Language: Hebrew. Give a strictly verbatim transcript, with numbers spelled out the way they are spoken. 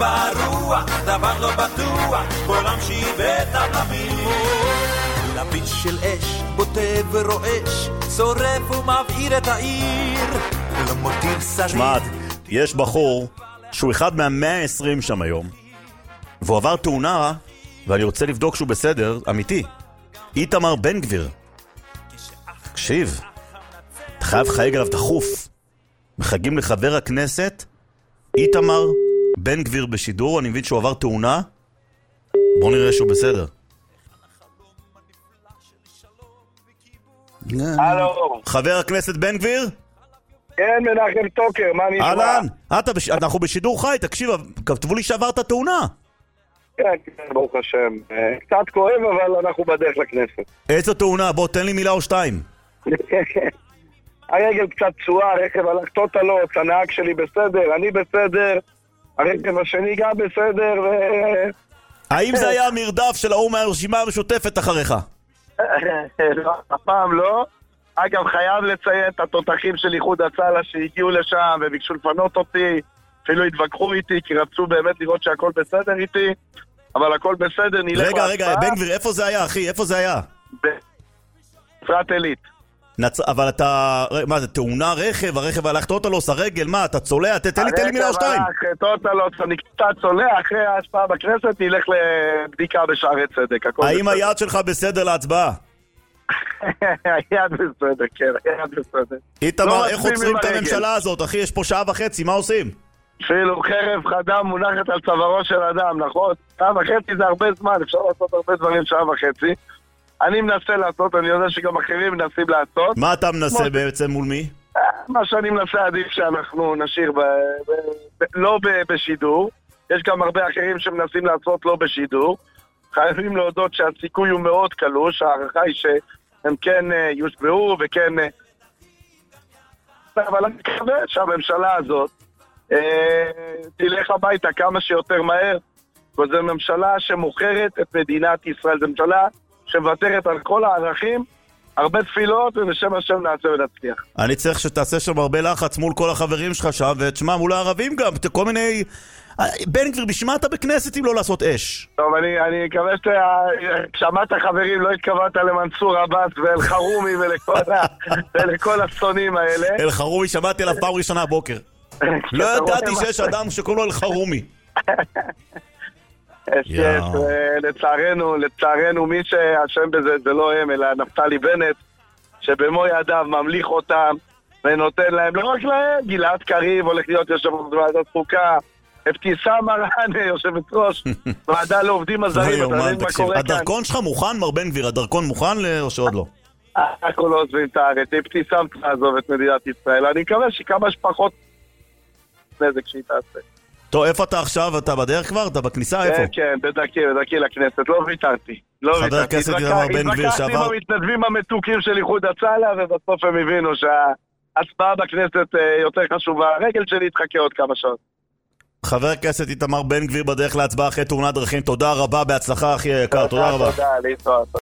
ברוח, דבר לא בטוח, עולם שאיבד עולמים. לפיד של אש, בוטה ורועש, שורף ומבעיר את העיר, לא מותיר שריד. שמעת, יש בחור שהוא אחד מהמאה העשרים שם היום, והוא עבר תאונה, ואני רוצה לבדוק שהוא בסדר, אמיתי. איתמר בן גביר. תקשיב, אתה חייב חייג עליו דחוף. מחגים לחבר הכנסת איתמר בן גביר בשידור, אני מבין שהוא עבר תאונה. בוא נראה שהוא בסדר. הלו. חבר הכנסת בן גביר? כן, מנחם טוקר, מה נשמע? אהלן, אתה בש... אנחנו בשידור חי, תקשיב, כתבו לי שעברת תאונה. כן, כן, ברוך השם. קצת כואב, אבל אנחנו בדרך לכנסת. איזו תאונה? בוא, תן לי מילה או שתיים. הרגל קצת צועה, הרכב הלך טוטלוס, הנהג שלי בסדר, אני בסדר, הרכב השני גם בסדר, ו... האם זה היה המרדף של ההוא מהרשימה המשותפת אחריך? לא, הפעם לא. אגב, חייב לציין את התותחים של איחוד הצלה שהגיעו לשם וביקשו לפנות אותי, אפילו התווכחו איתי כי רצו באמת לראות שהכל בסדר איתי, אבל הכל בסדר, נלך רגע, רגע, בן גביר, איפה זה היה, אחי? איפה זה היה? בנצרת עילית. נצ... אבל אתה... מה זה, תאונה רכב? הרכב הלך טוטלוס, הרגל, מה? אתה צולע? תן לי, תן לי מילה או שתיים. הרכב הלך טוטלוס, אני קצת צולע, אחרי ההשפעה בכנסת נלך לבדיקה בשערי צדק. האם היד שלך בסדר להצבעה? היד בסדר, כן, היד בסדר. איתמר, איך עוצרים את הממשלה הזאת? אחי, יש פה שעה וחצי, מה עושים? אפילו חרב חדה מונחת על צווארו של אדם, נכון? שעה וחצי זה הרבה זמן, אפשר לעשות הרבה דברים שעה וחצי. אני מנסה לעשות, אני יודע שגם אחרים מנסים לעשות. מה אתה מנסה בעצם מול מי? מה שאני מנסה עדיף שאנחנו נשאיר ב... ב... ב... לא ב... בשידור. יש גם הרבה אחרים שמנסים לעשות לא בשידור. חייבים להודות שהסיכוי הוא מאוד קלוש, הערכה היא שהם כן יושבעו וכן... אבל אני מקווה שהממשלה הזאת תלך הביתה כמה שיותר מהר, וזו ממשלה שמוכרת את מדינת ישראל, זו ממשלה שמוותרת על כל הערכים, הרבה תפילות, ובשם השם נעשה ונצליח. אני צריך שתעשה שם הרבה לחץ מול כל החברים שלך שם, ותשמע מול הערבים גם, כל מיני... בן גביר, בשמה אתה בכנסת אם לא לעשות אש? טוב, אני, אני מקווה שכשאמרת חברים לא התכוונת למנסור עבאס ואל חרומי ולכל, ולכל הסונים האלה. אל חרומי, שמעתי עליו פעם ראשונה הבוקר. לא ידעתי שיש אדם שקוראים לו אל חרומי. לצערנו, לצערנו מי שאשם בזה זה לא הם, אלא נפתלי בנט, שבמו ידיו ממליך אותם ונותן להם, לא רק להם, גלעד קריב הולך להיות יושב ראש ועדת חוקה, אבתיסאם מראענה יושבת ראש ועדה לעובדים הזרים. הדרכון שלך מוכן, מר בן גביר? הדרכון מוכן או שעוד לא? אנחנו לא עוזבים את הארץ, אבתיסאם תעזוב את מדינת ישראל, אני מקווה שכמה שפחות נזק שהיא תעשה. טוב, איפה אתה עכשיו? אתה בדרך כבר? אתה בכניסה? איפה? כן, כן, בדרכי, בדרכי לכנסת, לא ויתרתי. חבר הכנסת איתמר בן גביר שעבר... התווכחתי עם המתנדבים המתוקים של איחוד הצלה, ובסוף הם הבינו שההצבעה בכנסת יותר חשובה. הרגל שלי יתחכה עוד כמה שעות. חבר הכנסת איתמר בן גביר בדרך להצבעה אחרי תאונת דרכים, תודה רבה, בהצלחה אחי היקר, תודה רבה. תודה, להתראות.